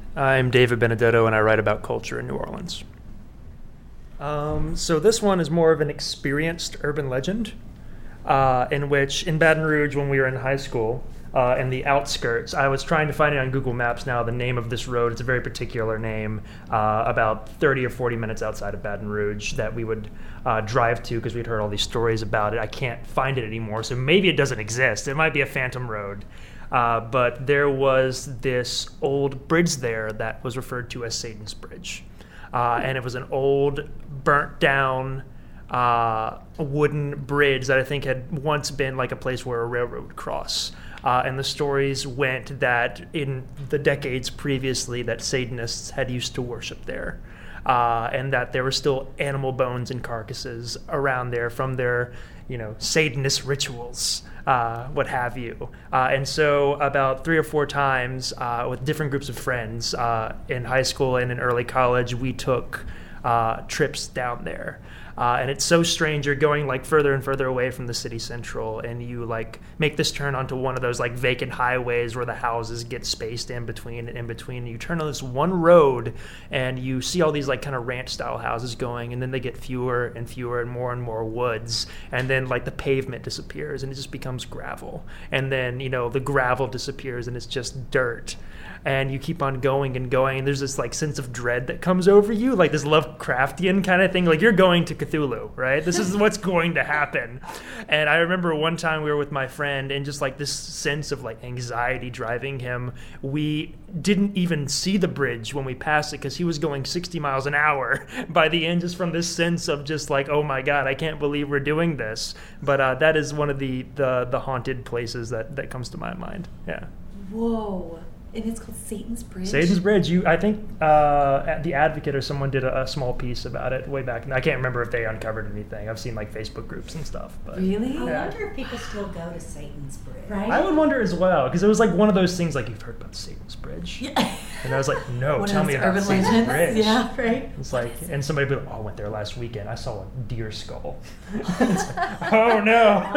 I'm David Benedetto, and I write about culture in New Orleans. So this one is more of an experienced urban legend, in which, in Baton Rouge, when we were in high school, in the outskirts, I was trying to find it on Google Maps now, the name of this road. It's a very particular name, about 30 or 40 minutes outside of Baton Rouge that we would drive to because we'd heard all these stories about it. I can't find it anymore, so maybe it doesn't exist. It might be a phantom road. But there was this old bridge there that was referred to as Satan's Bridge. And it was an old, burnt down wooden bridge that I think had once been like a place where a railroad would cross. And the stories went that in the decades previously that Satanists had used to worship there. And that there were still animal bones and carcasses around there from their, Satanist rituals, what have you. And so about 3 or 4 times with different groups of friends in high school and in early college, we took trips down there. And it's so strange. You're going like further and further away from the city central, and you like make this turn onto one of those like vacant highways where the houses get spaced in between and in between. And you turn on this one road, and you see all these like kind of ranch style houses going, and then they get fewer and fewer and more woods, and then like the pavement disappears and it just becomes gravel, and then the gravel disappears and it's just dirt. And you keep on going and going, and there's this like sense of dread that comes over you, like this Lovecraftian kind of thing. Like you're going to Cthulhu, right? This is what's going to happen. And I remember one time we were with my friend, and just like this sense of like anxiety driving him. We didn't even see the bridge when we passed it because he was going 60 miles an hour by the end, just from this sense of just like, oh my God, I can't believe we're doing this. But that is one of the haunted places that comes to my mind. Yeah. Whoa. And it's called Satan's Bridge? Satan's Bridge. I think The Advocate or someone did a small piece about it way back. And I can't remember if they uncovered anything. I've seen like Facebook groups and stuff. But, really? I wonder if people still go to Satan's Bridge. Right? I would wonder as well, because it was like one of those things like, you've heard about Satan's Bridge? Yeah. And I was like, no, One tell of me those about urban Satan's legends. Bridge. Yeah, right. It's like, and somebody would be like, oh, I went there last weekend. I saw a deer skull. It's like, oh no.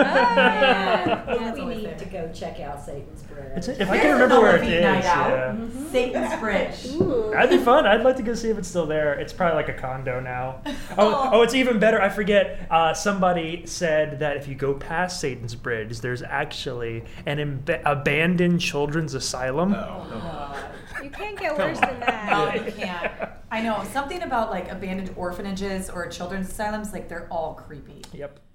Yeah, we need to go check out Satan's Bridge. If I can remember where it is. Night out. Yeah. Mm-hmm. Satan's Bridge. Ooh. That'd be fun. I'd like to go see if it's still there. It's probably like a condo now. Oh, it's even better. I forget. Somebody said that if you go past Satan's Bridge, there's actually an abandoned children's asylum. No. You can't get worse than that. No, you can't. I know. Something about like abandoned orphanages or children's asylums, like they're all creepy. Yep.